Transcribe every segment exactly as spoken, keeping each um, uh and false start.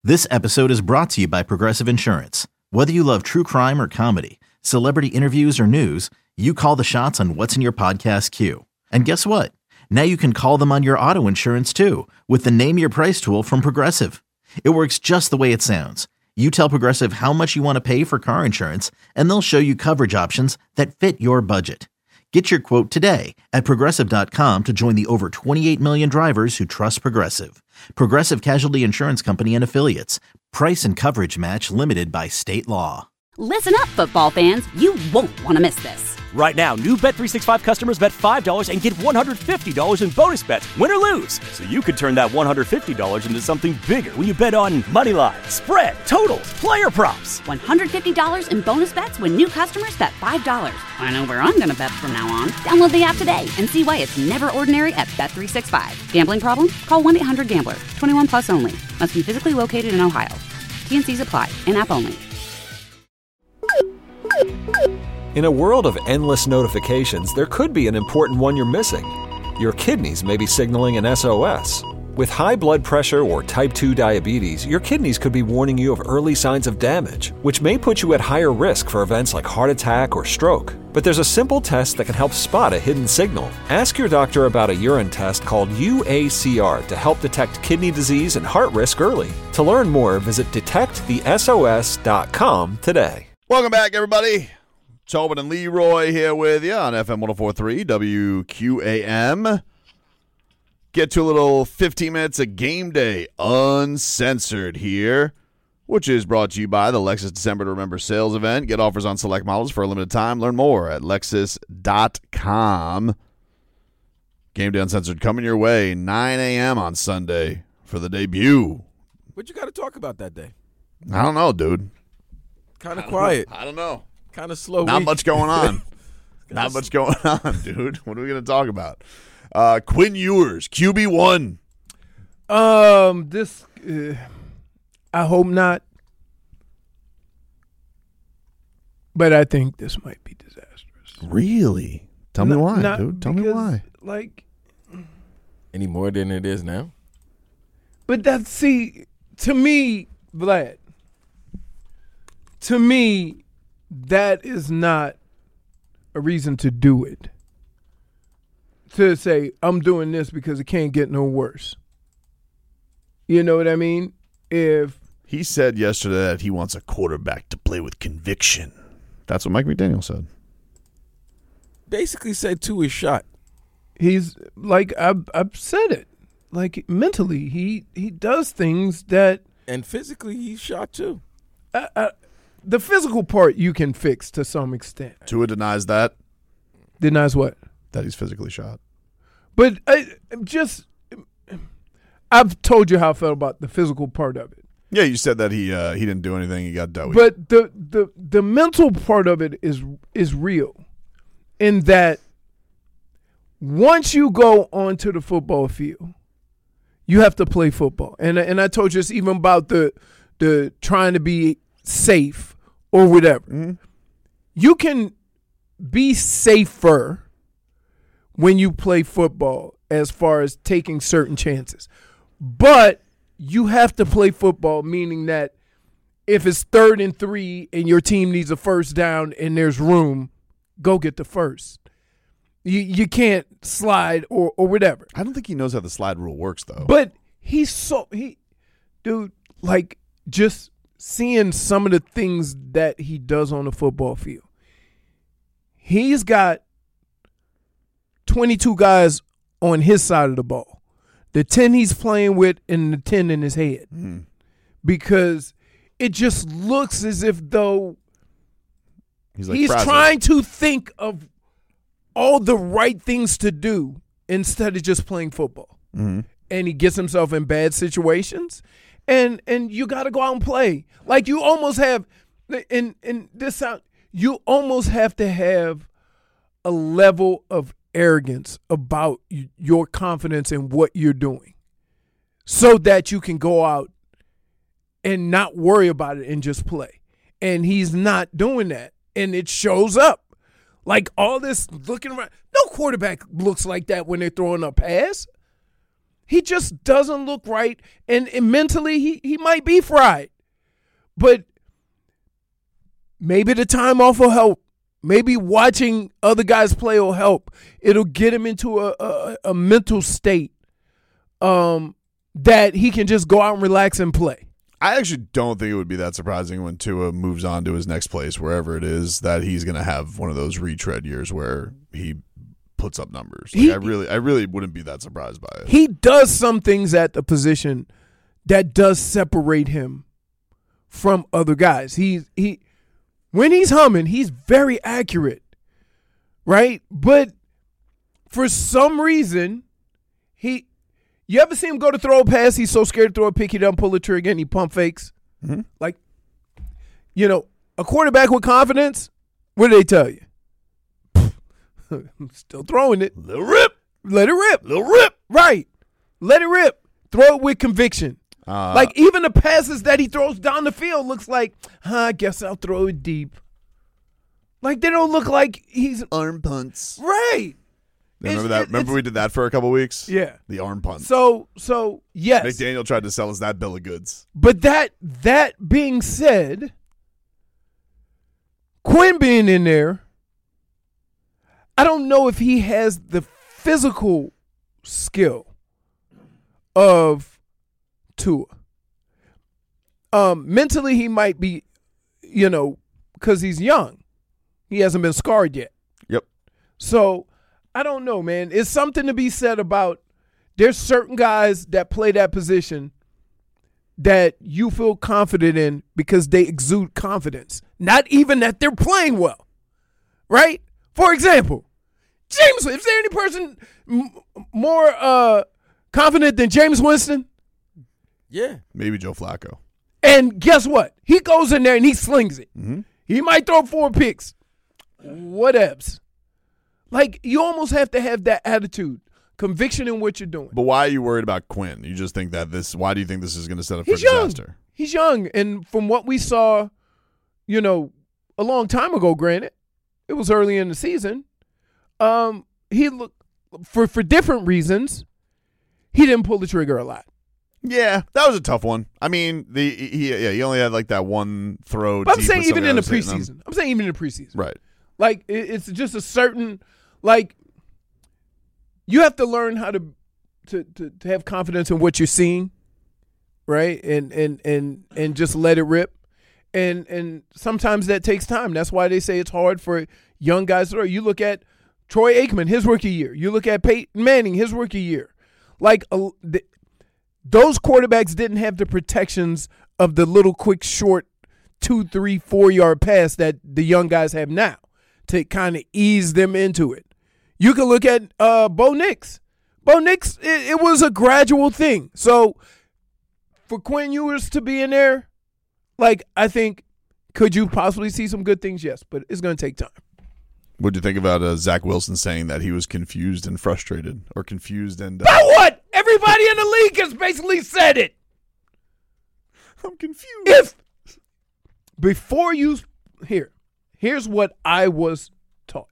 This episode is brought to you by Progressive Insurance. Whether you love true crime or comedy, celebrity interviews or news, you call the shots on what's in your podcast queue. And guess what? Now you can call them on your auto insurance too with the Name Your Price tool from Progressive. It works just the way it sounds. You tell Progressive how much you want to pay for car insurance, and they'll show you coverage options that fit your budget. Get your quote today at Progressive dot com to join the over twenty-eight million drivers who trust Progressive. Progressive Casualty Insurance Company and Affiliates. Price and coverage match limited by state law. Listen up, football fans. You won't want to miss this. Right now, new Bet three sixty-five customers bet five dollars and get one hundred fifty dollars in bonus bets, win or lose. So you could turn that one hundred fifty dollars into something bigger when you bet on money line, spread, totals, player props. one hundred fifty dollars in bonus bets when new customers bet five dollars. I know where I'm going to bet from now on. Download the app today and see why it's never ordinary at Bet three sixty-five. Gambling problem? Call one eight hundred gambler. twenty-one plus only. Must be physically located in Ohio. T and C's apply. In-app only. In a world of endless notifications, there could be an important one you're missing. Your kidneys may be signaling an S O S. With high blood pressure or type two diabetes, your kidneys could be warning you of early signs of damage, which may put you at higher risk for events like heart attack or stroke. But there's a simple test that can help spot a hidden signal. Ask your doctor about a urine test called U A C R to help detect kidney disease and heart risk early. To learn more, visit detect the S O S dot com today. Welcome back, everybody. Tobin and Leroy here with you on F M one oh four point three W Q A M. Get to a little fifteen minutes of Game Day Uncensored here, which is brought to you by the Lexus December to Remember sales event. Get offers on select models for a limited time. Learn more at lexus dot com. Game Day Uncensored coming your way nine a.m. on Sunday for the debut. What you got to talk about that day? I don't know, dude. Kind of quiet. Know. I don't know. Kind of slow. Not week. much going on. Not much going on, dude. What are we going to talk about? Uh, Quinn Ewers, Q B one. Um, this, uh, I hope not. But I think this might be disastrous. Really? Tell me Not- why, not dude. Tell me because, why. Like, Any more than it is now? but that's, see, to me, Vlad, to me, that is not a reason to do it. To say, I'm doing this because it can't get no worse. You know what I mean? If He said yesterday that he wants a quarterback to play with conviction. That's what Mike McDaniel said. Basically said to his shot. he's, like, I've, I've said it. Like, mentally, he, he does things that And physically, he's shot too. I, I, the physical part you can fix to some extent. Tua denies that, Denies what? that he's physically shot. But I just, I've told you how I felt about the physical part of it. Yeah, you said that he uh, he didn't do anything. He got dealt with. But the, the the mental part of it is is real, in that once you go onto the football field, you have to play football. And and I told you this even about the the trying to be safe or whatever. Mm-hmm. You can be safer when you play football as far as taking certain chances. But you have to play football, meaning that if it's third and three and your team needs a first down and there's room, go get the first. You you can't slide or, or whatever. I don't think he knows how the slide rule works, though. But he's so he dude, like just seeing some of the things that he does on the football field. He's got twenty-two guys on his side of the ball. The ten he's playing with and the ten in his head. Mm. Because it just looks as if though he's, like he's frazzled. trying to think of all the right things to do instead of just playing football. Mm-hmm. And he gets himself in bad situations. And and you got to go out and play. Like you almost have, in, in this sound, you almost have to have a level of arrogance about your confidence in what you're doing so that you can go out and not worry about it and just play. And he's not doing that. And it shows up. Like all this looking around. No quarterback looks like that when they're throwing a pass. He just doesn't look right, and, and mentally he, he might be fried. But maybe the time off will help. Maybe watching other guys play will help. It'll get him into a, a, a mental state um, that he can just go out and relax and play. I actually don't think it would be that surprising when Tua moves on to his next place, wherever it is, that he's going to have one of those retread years where he puts up numbers. Like, He- I really, I really wouldn't be that surprised by it. He does some things at the position that does separate him from other guys. He he when he's humming, he's very accurate, right? But for some reason, he you ever see him go to throw a pass? He's so scared to throw a pick, he doesn't pull the trigger and he pump fakes. Mm-hmm. Like, you know, a quarterback with confidence. What do they tell you? I'm still throwing it. Little rip, Let it rip. little rip. Right. Let it rip. Throw it with conviction. Uh, Like, even the passes that he throws down the field looks like, huh, I guess I'll throw it deep. Like, they don't look like he's arm punts. right. Remember It's- that? it- Remember it's- we did that for a couple weeks? Yeah. The arm punt. So, so yes. McDaniel tried to sell us that bill of goods. But that that being said, Quinn being in there, I don't know if he has the physical skill of Tua. Um, mentally, he might be, you know, because he's young. He hasn't been scarred yet. Yep. So, I don't know, man. It's something to be said about there's certain guys that play that position that you feel confident in because they exude confidence. Not even that they're playing well, right? For example, James, is there any person m- more uh, confident than James Winston? Yeah. Maybe Joe Flacco. And guess what? He goes in there and he slings it. Mm-hmm. He might throw four picks. Whatevs. Like, you almost have to have that attitude, conviction in what you're doing. But why are you worried about Quinn? You just think that this – why do you think this is going to set up He's for young. disaster? He's young. And from what we saw, you know, a long time ago, granted, it was early in the season, um, he looked – for for different reasons, he didn't pull the trigger a lot. Yeah, that was a tough one. I mean, the he yeah he only had like that one throw. But I'm deep saying with even somebody in the that was hitting him. preseason. I'm saying even in the preseason. Right. Like, it, it's just a certain – like, you have to learn how to, to to to have confidence in what you're seeing, right? And and and and just let it rip. And and sometimes that takes time. That's why they say it's hard for young guys to throw. You look at Troy Aikman, his rookie year. You look at Peyton Manning, his rookie year. Like, uh, the, those quarterbacks didn't have the protections of the little quick, short, two, three, four-yard pass that the young guys have now to kind of ease them into it. You can look at uh, Bo Nix. Bo Nix, it, it was a gradual thing. So for Quinn Ewers to be in there, like, I think, could you possibly see some good things? Yes, but it's going to take time. What do you think about uh, Zach Wilson saying that he was confused and frustrated, or confused and? Uh, About what? Everybody in the league has basically said it. I'm confused. If before you here, here's what I was taught.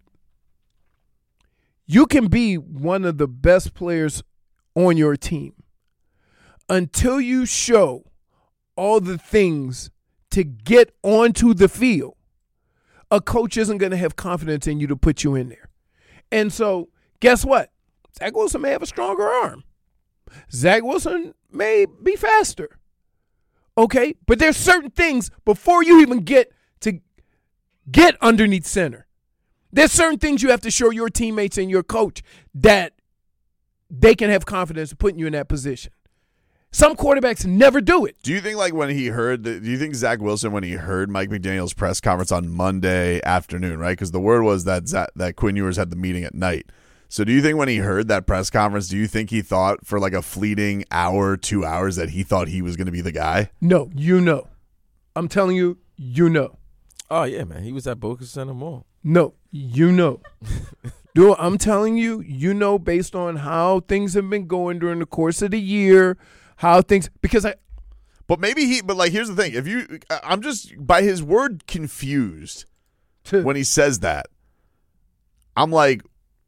You can be one of the best players on your team until you show all the things to get onto the field. A coach isn't going to have confidence in you to put you in there. And so, guess what? Zach Wilson may have a stronger arm. Zach Wilson may be faster. Okay? But there's certain things before you even get to get underneath center. There's certain things you have to show your teammates and your coach that they can have confidence in putting you in that position. Some quarterbacks never do it. Do you think, like, when he heard the, do you think Zach Wilson, when he heard Mike McDaniel's press conference on Monday afternoon, right? Because the word was that Zach, that Quinn Ewers had the meeting at night. So do you think when he heard that press conference, do you think he thought for like a fleeting hour, two hours that he thought he was going to be the guy? No, you know. I'm telling you, you know. Oh, yeah, man. He was at Boca Center Mall. No, you know. Dude, I'm telling you, you know, based on how things have been going during the course of the year, how things – because I – But maybe he, but like, here's the thing. If you, I'm just, by his word confused when he says that, I'm like,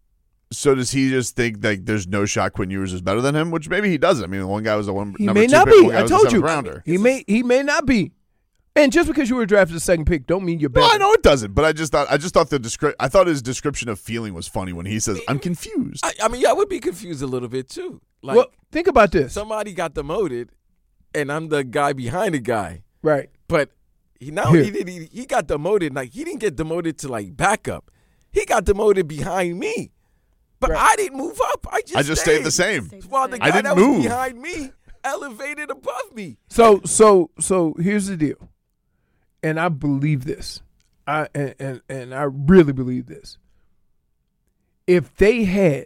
So does he just think like there's no shot Quinn Ewers is better than him? Which maybe he doesn't. I mean, one guy was the one. He number may two not pick, be. one guy I was the told you. seventh rounder. He may. He may not be. And just because you were drafted the second pick, don't mean you're better. No, I know it doesn't. But I just thought. I just thought the descri- I thought his description of feeling was funny when he says, "I'm confused." I, I mean, I would be confused a little bit too. Like, well, think about this. somebody got demoted, and I'm the guy behind the guy. Right. But he now Here. he did he, he got demoted. Like he didn't get demoted to like backup. He got demoted behind me. But Right. I didn't move up. I just I just stayed the same. While the I guy didn't that was move. behind me elevated above me. So so so here's the deal, and I believe this, I and and, and I really believe this. If they had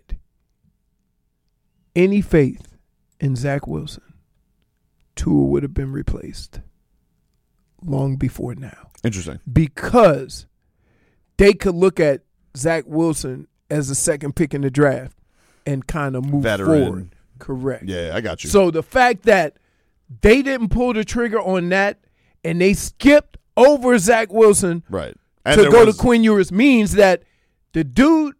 any faith in Zach Wilson, Tua would have been replaced long before now, Interesting. because they could look at Zach Wilson as the second pick in the draft and kind of move Veteran. forward. Correct. Yeah, I got you. So the fact that they didn't pull the trigger on that and they skipped over Zach Wilson right. And to there go was- to Quinn Ewers means that the dude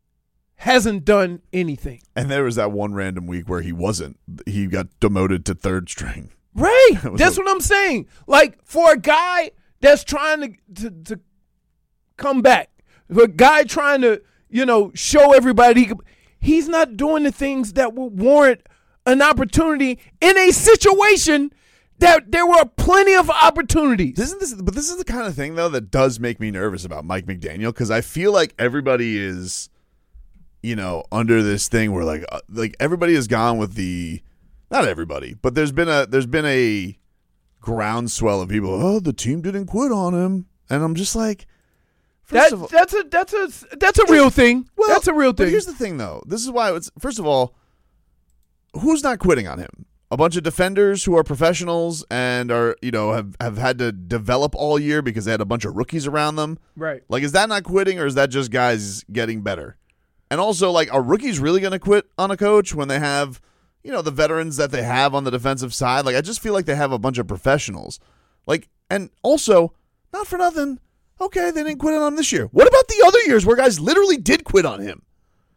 hasn't done anything. And there was that one random week where he wasn't. He got demoted to third string. Right. was That's a- what I'm saying. Like, for a guy that's trying to, to, to come back, for a guy trying to, you know, show everybody he could, he's not doing the things that would warrant an opportunity in a situation that there were plenty of opportunities. Isn't this? But this is the kind of thing though that does make me nervous about Mike McDaniel, because I feel like everybody is, you know, under this thing where like uh, like everybody has gone with the, not everybody, but there's been a there's been a groundswell of people. Oh, the team didn't quit on him, and I'm just like, first That, of all, that's a that's a that's a real thing. well, that's a real But thing. here's the thing, though. This is why it's first of all, who's not quitting on him? A bunch of defenders who are professionals and are, you know, have, have had to develop all year because they had a bunch of rookies around them. Right. Like, is that not quitting, or is that just guys getting better? And also, like, are rookies really going to quit on a coach when they have, you know, the veterans that they have on the defensive side? Like, I just feel like they have a bunch of professionals. Like, and also, not for nothing, okay, they didn't quit on him this year. What about the other years where guys literally did quit on him?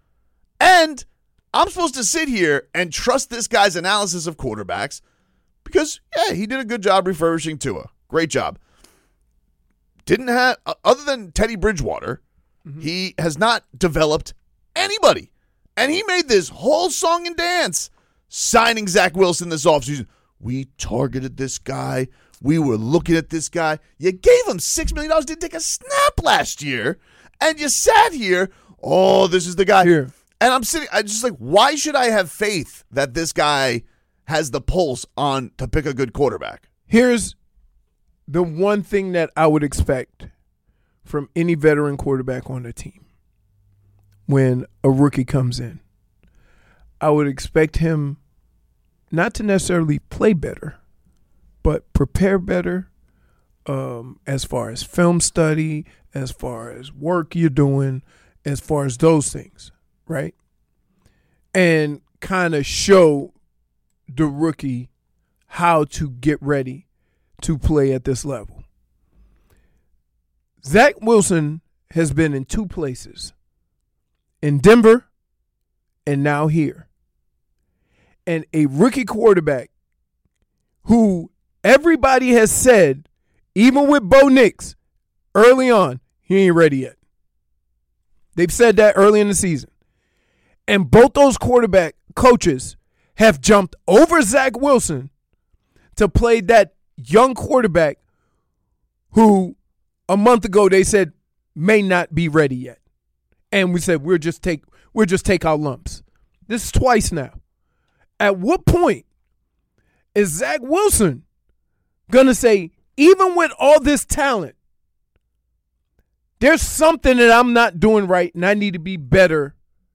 And I'm supposed to sit here and trust this guy's analysis of quarterbacks because, yeah, he did a good job refurbishing Tua. Great job. Didn't have, uh, other than Teddy Bridgewater, mm-hmm. he has not developed anybody. And he made this whole song and dance signing Zach Wilson this offseason. We targeted this guy. We were looking at this guy. You gave him six million dollars, didn't take a snap last year, and you sat here, oh, this is the guy. Here. And I'm sitting, I just like, why should I have faith that this guy has the pulse on to pick a good quarterback? Here's the one thing that I would expect from any veteran quarterback on the team when a rookie comes in. I would expect him not to necessarily play better, but prepare better um, as far as film study, as far as work you're doing, as far as those things. Right? And kind of show the rookie how to get ready to play at this level. Zach Wilson has been in two places, in Denver and now here. And a rookie quarterback who everybody has said, even with Bo Nix, early on, he ain't ready yet. They've said that early in the season. And both those quarterback coaches have jumped over Zach Wilson to play that young quarterback who a month ago they said may not be ready yet. And we said we'll just take we'll just take our lumps. This is twice now. At what point is Zach Wilson gonna say, even with all this talent, there's something that I'm not doing right and I need to be better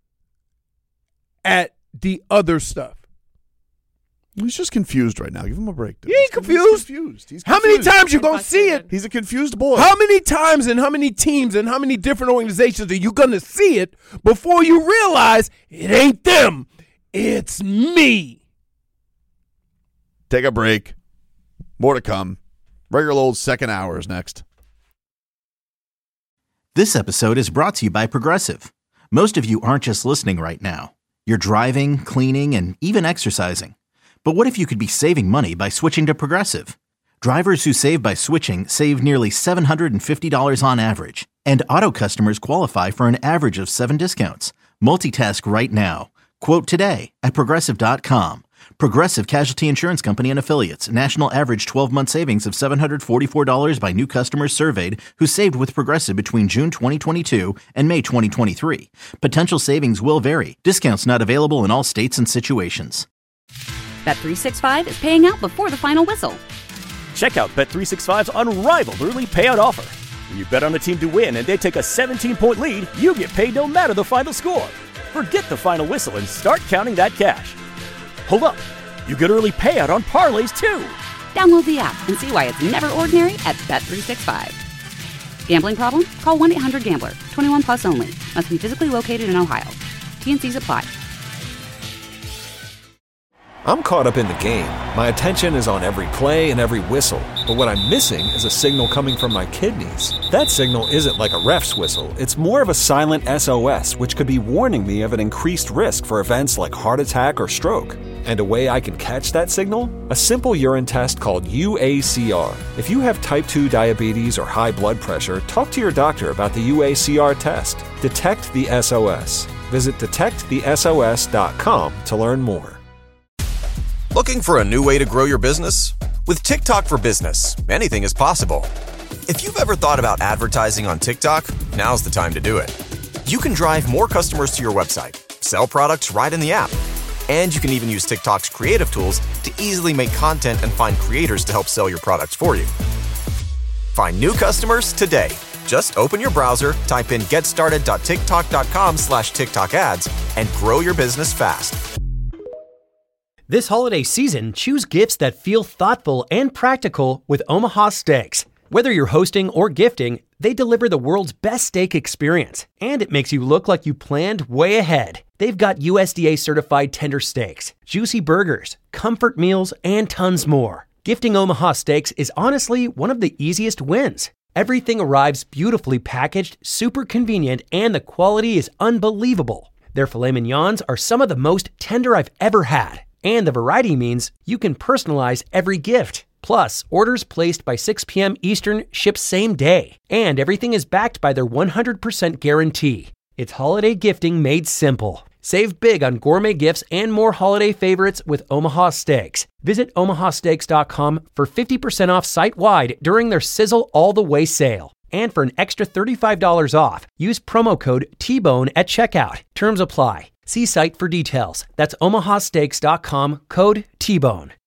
at the other stuff? He's just confused right now. Give him a break. Dude. He ain't He's confused. confused. He's How many confused. times you going to see it? He's a confused boy. How many times and how many teams and how many different organizations are you going to see it before you realize it ain't them, it's me? Take a break. More to come. Regular old second hour is next. This episode is brought to you by Progressive. Most of you aren't just listening right now. You're driving, cleaning, and even exercising. But what if you could be saving money by switching to Progressive? Drivers who save by switching save nearly seven hundred fifty dollars on average. And auto customers qualify for an average of seven discounts. Multitask right now. Quote today at Progressive dot com. Progressive Casualty Insurance Company and Affiliates. National average twelve-month savings of seven hundred forty-four dollars by new customers surveyed who saved with Progressive between June twenty twenty-two and May twenty twenty-three. Potential savings will vary. Discounts not available in all states and situations. Bet three sixty-five is paying out before the final whistle. Check out Bet three sixty-five's unrivaled early payout offer. When you bet on a team to win and they take a seventeen-point lead, you get paid no matter the final score. Forget the final whistle and start counting that cash. Hold up. You get early payout on parlays, too. Download the app and see why it's never ordinary at Bet three sixty-five. Gambling problem? Call one eight hundred gambler. twenty-one plus only. Must be physically located in Ohio. T and Cs apply. I'm caught up in the game. My attention is on every play and every whistle. But what I'm missing is a signal coming from my kidneys. That signal isn't like a ref's whistle. It's more of a silent S O S, which could be warning me of an increased risk for events like heart attack or stroke. And a way I can catch that signal? A simple urine test called U A C R. If you have type two diabetes or high blood pressure, talk to your doctor about the U A C R test. Detect the S O S. Visit detect the S O S dot com to learn more. Looking for a new way to grow your business? With TikTok for Business, anything is possible. If you've ever thought about advertising on TikTok, now's the time to do it. You can drive more customers to your website, sell products right in the app, and you can even use TikTok's creative tools to easily make content and find creators to help sell your products for you. Find new customers today. Just open your browser, type in getstarted.tiktok.com slash TikTok ads, and grow your business fast. This holiday season, choose gifts that feel thoughtful and practical with Omaha Steaks. Whether you're hosting or gifting, they deliver the world's best steak experience, and it makes you look like you planned way ahead. They've got U S D A-certified tender steaks, juicy burgers, comfort meals, and tons more. Gifting Omaha Steaks is honestly one of the easiest wins. Everything arrives beautifully packaged, super convenient, and the quality is unbelievable. Their filet mignons are some of the most tender I've ever had. And the variety means you can personalize every gift. Plus, orders placed by six p.m. Eastern ship same day. And everything is backed by their one hundred percent guarantee. It's holiday gifting made simple. Save big on gourmet gifts and more holiday favorites with Omaha Steaks. Visit omaha steaks dot com for fifty percent off site-wide during their Sizzle All the Way sale. And for an extra thirty-five dollars off, use promo code T bone at checkout. Terms apply. See site for details. That's omaha steaks dot com, code T bone.